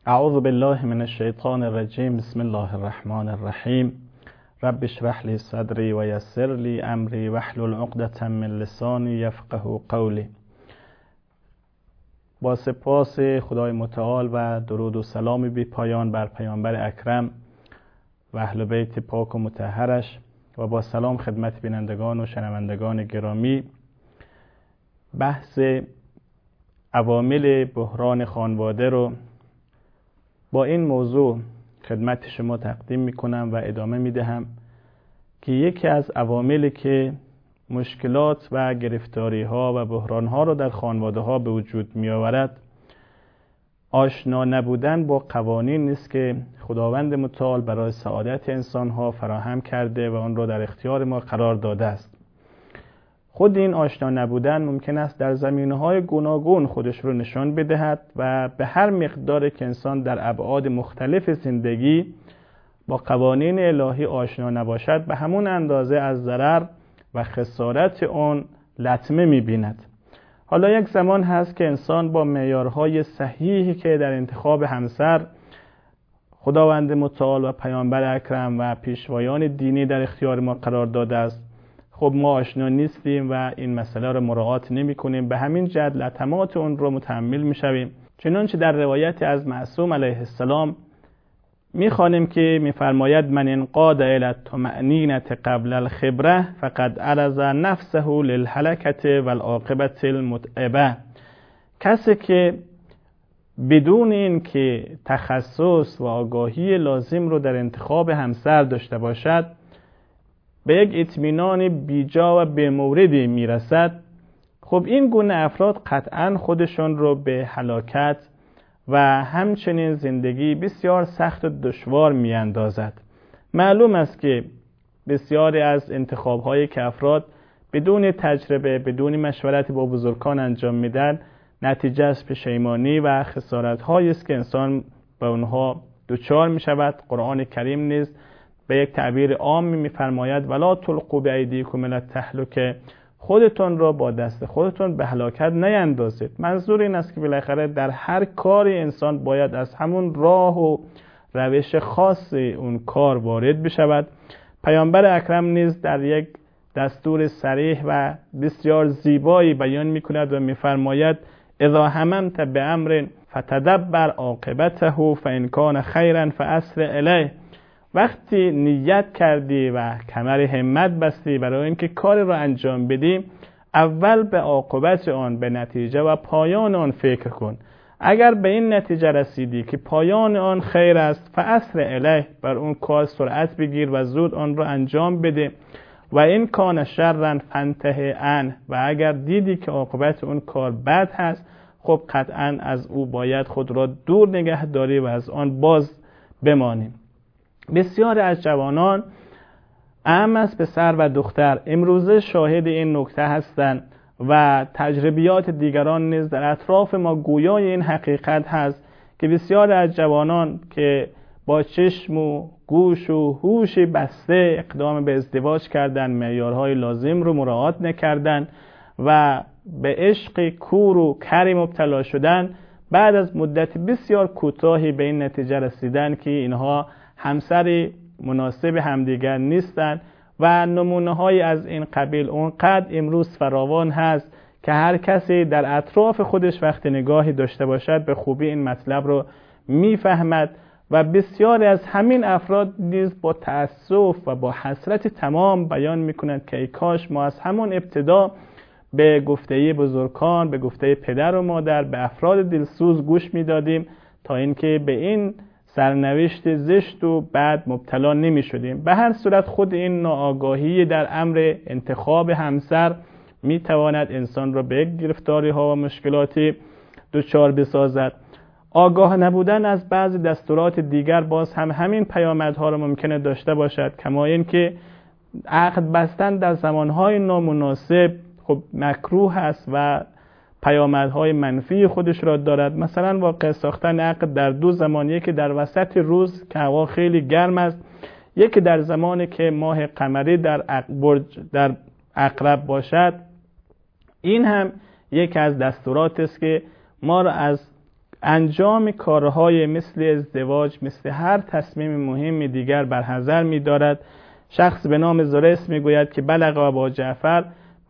اعوذ بالله من الشیطان الرجیم. بسم الله الرحمن الرحیم. رب اشرح لی صدری و یسر لی امری واحلل عقدة من لسانی یفقهوا قولی. با سپاس خدای متعال و درود و سلام بی پایان بر پیامبر اکرم و اهل بیت پاک و مطهرش و با سلام خدمت بینندگان و شنوندگان گرامی، بحث عوامل بحران خانواده رو با این موضوع خدمت شما تقدیم میکنم و ادامه میدهم که یکی از عواملی که مشکلات و گرفتاری ها و بحران ها رو در خانواده ها به وجود می آورد آشنا نبودن با قوانین نیست که خداوند متعال برای سعادت انسان ها فراهم کرده و آن را در اختیار ما قرار داده است. خود این آشنا نبودن ممکن است در زمینه‌های گوناگون خودش رو نشان بدهد و به هر مقدار که انسان در ابعاد مختلف زندگی با قوانین الهی آشنا نباشد، به همون اندازه از ضرر و خسارت آن لطمه می‌بیند. حالا یک زمان هست که انسان با معیارهای صحیحی که در انتخاب همسر خداوند متعال و پیامبر اکرم و پیشوایان دینی در اختیار ما قرار داده است، خب ما آشنا نیستیم و این مسئله رو مراعات نمی کنیم. به همین جهت لطمات اون رو متحمل می شویم. چنانچه در روایت از معصوم علیه السلام می خوانیم که می فرماید من انقاد الی الطمأنینة قبل الخبره فقد عرض نفسه للهلکة والعاقبة المتعبه. کسی که بدون این که تخصص و آگاهی لازم رو در انتخاب همسر داشته باشد به یک اطمینان بیجا و بی‌موردی میرسد، خب این گونه افراد قطعاً خودشون رو به هلاکت و همچنین زندگی بسیار سخت و دشوار میاندازد. معلوم است که بسیاری از انتخاب‌هایی که افراد بدون تجربه، بدون مشورت با بزرگان انجام میدن، نتیجه از پشیمانی و خسارت‌هایی است که انسان به اونها دچار میشود. قرآن کریم نیز به یک تعبیر عام میفرماید ولا تلقوا بایدیکم الی التهلکه، خودتون را با دست خودتون به هلاکت نیندازید. منظور این است که بالاخره در هر کاری انسان باید از همون راه و روش خاص اون کار وارد بشود. پیامبر اکرم نیز در یک دستور صریح و بسیار زیبایی بیان میکند و میفرماید اذا هممت بامر فتدبر عاقبته فان کان خیرا فاسرع الیه. وقتی نیت کردی و کمر همت بستی برای اینکه کار را انجام بدی، اول به عاقبت آن، به نتیجه و پایان آن فکر کن. اگر به این نتیجه رسیدی که پایان آن خیر است، فاسرع الیه، بر اون کار سرعت بگیر و زود آن را انجام بده. و این کان شرا فانته عنه، و اگر دیدی که عاقبت اون کار بد هست، خب قطعا از او باید خود را دور نگه داری و از آن باز بمانی. بسیار از جوانان، اعم از پسر و دختر، امروزه شاهد این نکته هستند و تجربیات دیگران نیز در اطراف ما گویای این حقیقت هست که بسیار از جوانان که با چشم و گوش و هوش بسته اقدام به ازدواج کردن، معیارهای لازم رو مراعات نکردن و به عشق کور و کری مبتلا شدن، بعد از مدت بسیار کوتاهی به این نتیجه رسیدن که اینها همسر مناسب همدیگر نیستند و نمونه‌های از این قبیل اونقدر امروز فراوان هست که هر کسی در اطراف خودش وقت نگاهی داشته باشد به خوبی این مطلب رو میفهمد و بسیاری از همین افراد نیز با تأسف و با حسرت تمام بیان میکنند که ای کاش ما از همون ابتدا به گفته بزرگان، به گفته پدر و مادر، به افراد دلسوز گوش میدادیم تا اینکه به این سرنوشت زشت و بد مبتلا نمی شدیم. به هر صورت خود این ناآگاهی در امر انتخاب همسر می تواند انسان را به یک گرفتاری ها و مشکلاتی دچار بسازد. آگاه نبودن از بعضی دستورات دیگر باز هم همین پیامدها را ممکنه داشته باشد، کما اینکه عقد بستن در زمانهای نامناسب خب مکروه است و پیامدهای منفی خودش را دارد. مثلا واقع ساختن عقد در دو زمان، یکی در وسط روز که هوا خیلی گرم است، یکی در زمانی که ماه قمری در عقرب باشد، این هم یکی از دستورات است که ما را از انجام کارهای مثل ازدواج، مثل هر تصمیم مهمی دیگر برحذر می‌دارد. شخص به نام زرس میگوید که بلغ ابا جعفر،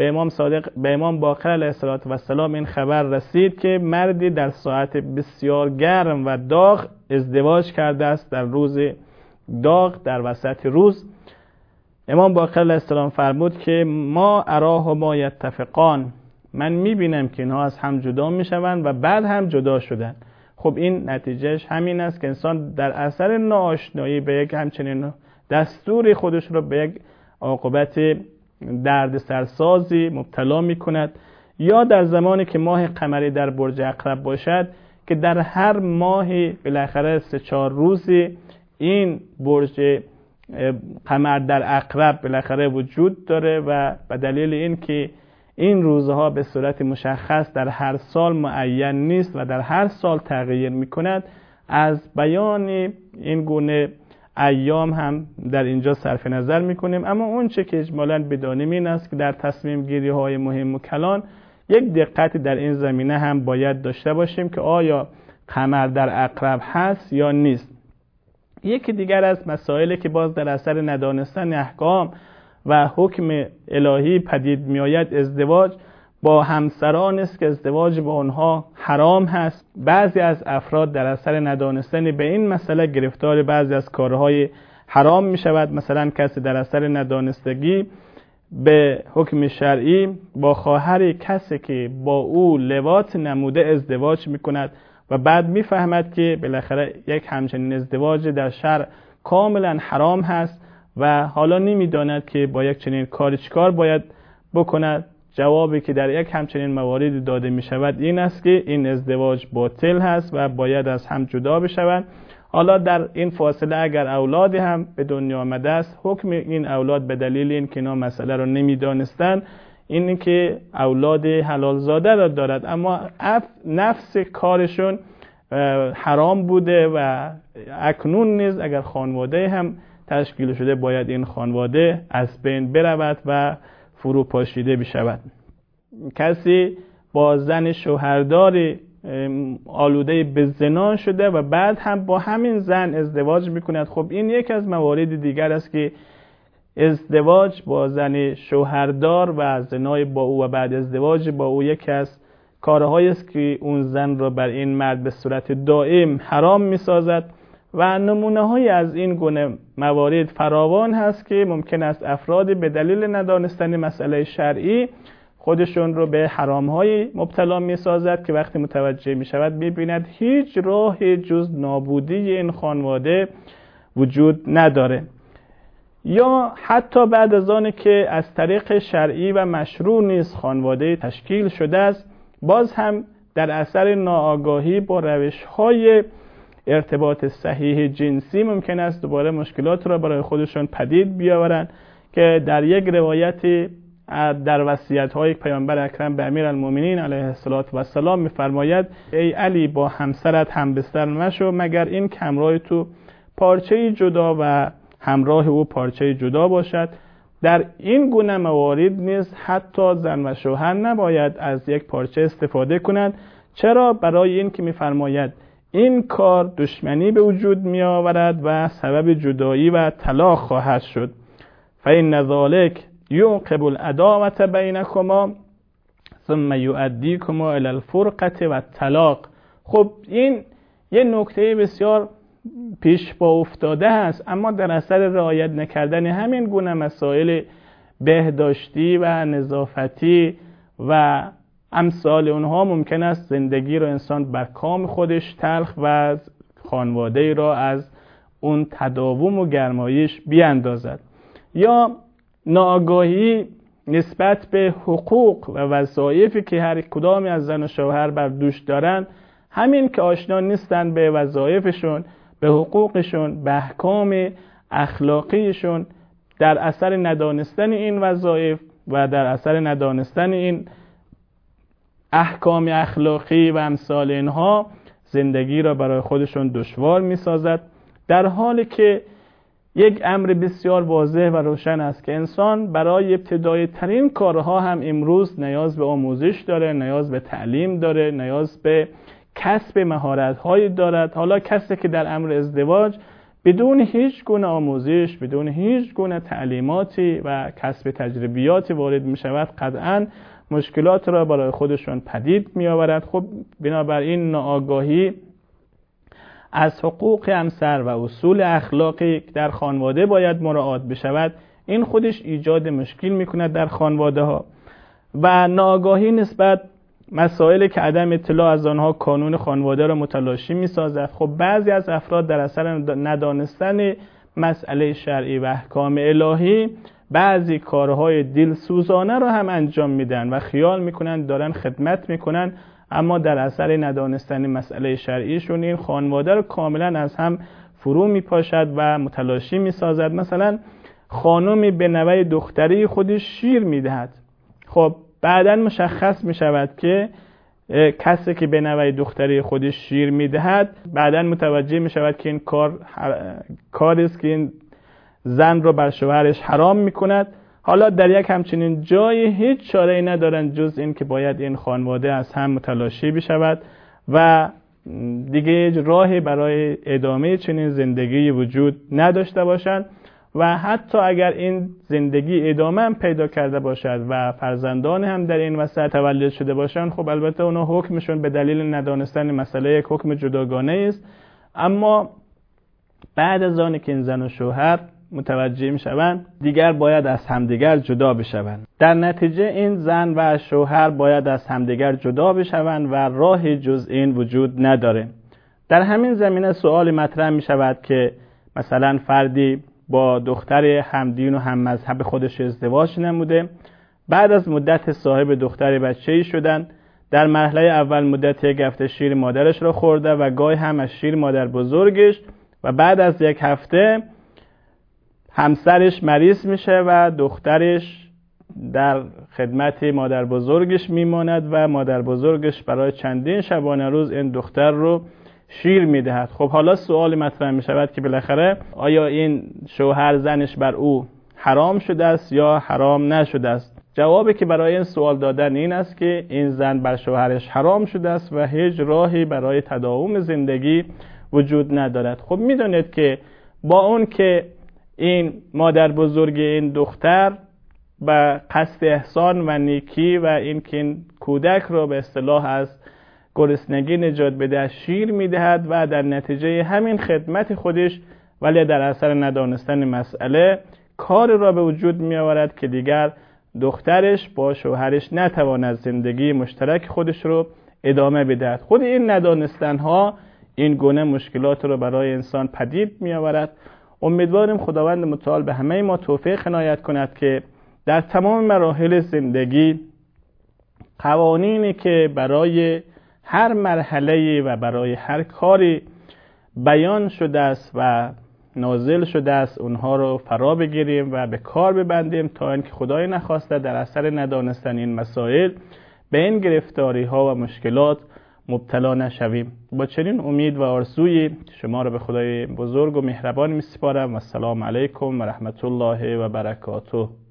به امام باقر علیه السلام این خبر رسید که مردی در ساعت بسیار گرم و داغ ازدواج کرده است، در روز داغ، در وسط روز. امام باقر علیه السلام فرمود که ما اراه ما یتفقان، من میبینم که اینها از هم جدا میشوند و بعد هم جدا شدن. خب این نتیجهش همین است که انسان در اثر ناآشنایی به یک همچنین دستور خودش رو به یک عاقبت درد سرسازی مبتلا می کند. یا در زمانی که ماه قمری در برج عقرب باشد که در هر ماهی بالاخره 3-4 روزی این برج قمر در عقرب بالاخره وجود داره و به دلیل این که این روزها به صورت مشخص در هر سال معین نیست و در هر سال تغییر می کند، از بیان این گونه ایام هم در اینجا صرف نظر میکنیم. اما اون چه که اجمالاً بدانیم این است که در تصمیم گیری های مهم و کلان یک دقتی در این زمینه هم باید داشته باشیم که آیا قمر در عقرب هست یا نیست. یکی دیگر از مسائلی که باز در اثر ندانستن احکام و حکم الهی پدید میآید ازدواج با همسران است که ازدواج با آنها حرام هست. بعضی از افراد در اثر ندانستن به این مسئله گرفتار بعضی از کارهای حرام می شود. مثلا کسی در اثر ندانستگی به حکم شرعی با خواهر کسی که با او لواط نموده ازدواج می کند و بعد می فهمد که بالاخره یک همچنین ازدواج در شرع کاملا حرام هست و حالا نمی داند که با یک چنین کاری چیکار باید بکند. جوابی که در یک همچنین موارد داده می شود این است که این ازدواج باطل هست و باید از هم جدا بشوند. حالا در این فاصله اگر اولادی هم به دنیا آمده است، حکم این اولاد به دلیل این که اینا مسئله رو نمی دانستن اینه که اولاد حلال زاده را دارد، اما نفس کارشون حرام بوده و اکنون نیز اگر خانواده هم تشکیل شده باید این خانواده از بین برود و فروپاشیده بشود. کسی با زن شوهرداری آلوده به زنا شده و بعد هم با همین زن ازدواج میکند. خب این یک از موارد دیگر است که ازدواج با زن شوهردار و زنای با او و بعد ازدواج با او یکی از کارهایی است که اون زن را بر این مرد به صورت دائم حرام میسازد و نمونه‌هایی از این گونه موارد فراوان هست که ممکن است افرادی به دلیل ندانستن مسئله شرعی خودشون رو به حرام‌های مبتلا می‌سازد که وقتی متوجه می‌شود می‌بیند هیچ راهی جز نابودی این خانواده وجود نداره. یا حتی بعد از آن که از طریق شرعی و مشروع نیز خانواده تشکیل شده است، باز هم در اثر ناآگاهی با روش‌های ارتباط صحیح جنسی ممکن است دوباره مشکلات را برای خودشان پدید بیاورند که در یک روایتی در وصیت‌های پیامبر اکرم به امیرالمومنین علیه السلام می‌فرماید ای علی با همسرت همبستر مشو مگر این همراه تو پارچه‌ای جدا و همراه او پارچه‌ای جدا باشد. در این گونه موارد نیز حتی زن و شوهر نباید از یک پارچه استفاده کنند. چرا؟ برای این که می‌فرماید این کار دشمنی به وجود می آورد و سبب جدایی و طلاق خواهد شد. فإن ذلک یوقب العداوة بینکما ثم یؤدیکما الی الفرقة و الطلاق. خب این یه نکته بسیار پیش با افتاده است، اما در اثر رعایت نکردن همین گونه مسائل بهداشتی و نظافتی و امثال اونها ممکن است زندگی را انسان بر کام خودش تلخ و خانواده را از اون تداوم و گرمایش بیاندازد. یا ناآگاهی نسبت به حقوق و وظایفی که هر کدامی از زن و شوهر بر دوش دارند، همین که آشنا نیستند به وظایفشون، به حقوقشون، به احکام اخلاقیشون، در اثر ندانستن این وظایف و در اثر ندانستن این احکام اخلاقی و امثال اینها زندگی را برای خودشون دشوار می سازد، در حالی که یک امر بسیار واضح و روشن است که انسان برای ابتدایی ترین کارها هم امروز نیاز به آموزش داره، نیاز به تعلیم داره، نیاز به کسب مهارت‌هایی دارد. حالا کسی که در امر ازدواج بدون هیچ گونه آموزش، بدون هیچ گونه تعلیماتی و کسب تجربیاتی وارد می‌شود، قطعاً مشکلات را برای خودشون پدید می‌آورد. خب بنابراین ناآگاهی از حقوق همسر و اصول اخلاقی در خانواده باید مراعات بشود. این خودش ایجاد مشکل می‌کند در خانواده‌ها و ناآگاهی نسبت مسائلی که عدم اطلاع از آنها کانون خانواده را متلاشی می‌سازد. خب بعضی از افراد در اثر ندانستن مسئله شرعی و احکام الهی بعضی کارهای دلسوزانه را هم انجام میدن و خیال میکنن دارن خدمت میکنن، اما در اثر ندانستن مسئله شرعیشون این خانواده رو کاملا از هم فرو میپاشد و متلاشی میسازد. مثلا خانمی به نوه دختری خودش شیر میدهد. خب بعداً مشخص میشود که کسی که به نوه دختری خودش شیر میدهد بعداً متوجه میشود که این کاری است که این زن رو بر شوهرش حرام میکند. حالا در یک همچنین جای هیچ چاره‌ای ندارند جز این که باید این خانواده از هم متلاشی بشود و دیگه راهی برای ادامه چنین زندگی وجود نداشته باشند و حتی اگر این زندگی ادامه هم پیدا کرده باشد و فرزندان هم در این وسط تولد شده باشند، خب البته اونا حکمشون به دلیل ندانستن مسئله یک حکم جداگانه است، اما بعد از آن که این زن و شوهر متوجه میشوند دیگر باید از همدیگر جدا بشوند. در نتیجه این زن و شوهر باید از همدیگر جدا بشوند و راهی جز این وجود نداره. در همین زمینه سوال مطرح میشود که مثلا فردی با دختر همدین و هم مذهب خودش ازدواج نموده، بعد از مدت صاحب دختر بچه‌ای شدن، در مرحله اول مدت یک هفته شیر مادرش را خورده و گاهی هم از شیر مادر بزرگش و بعد از یک هفته همسرش مریض میشه و دخترش در خدمت مادر بزرگش میماند و مادر بزرگش برای چندین شبانه روز این دختر رو شیر میدهد. خب حالا سوال مطرح میشود که بالاخره آیا این شوهر زنش بر او حرام شده است یا حرام نشده است؟ جوابی که برای این سوال دادن این است که این زن بر شوهرش حرام شده است و هیچ راهی برای تداوم زندگی وجود ندارد. خب میدونید که با اون که این مادر بزرگ این دختر به قصد احسان و نیکی و این که این کودک را به اصطلاح از گرسنگی نجات بده شیر میدهد و در نتیجه همین خدمت خودش ولی در اثر ندانستن مسئله کار را به وجود می آورد که دیگر دخترش با شوهرش نتواند زندگی مشترک خودش رو ادامه بدهد. خود این ندانستن ها این گونه مشکلات رو برای انسان پدید می آورد. امیدواریم خداوند متعال به همه ما توفیق عنایت کند که در تمام مراحل زندگی قوانینی که برای هر مرحله و برای هر کاری بیان شده است و نازل شده است اونها رو فرا بگیریم و به کار ببندیم تا اینکه خدای نخواسته در اثر ندانستن این مسائل به این گرفتاری ها و مشکلات مبتلا نشویم. با چنین امید و آرزویی شما را به خدای بزرگ و مهربان می‌سپارم و السلام علیکم و رحمت الله و برکاته.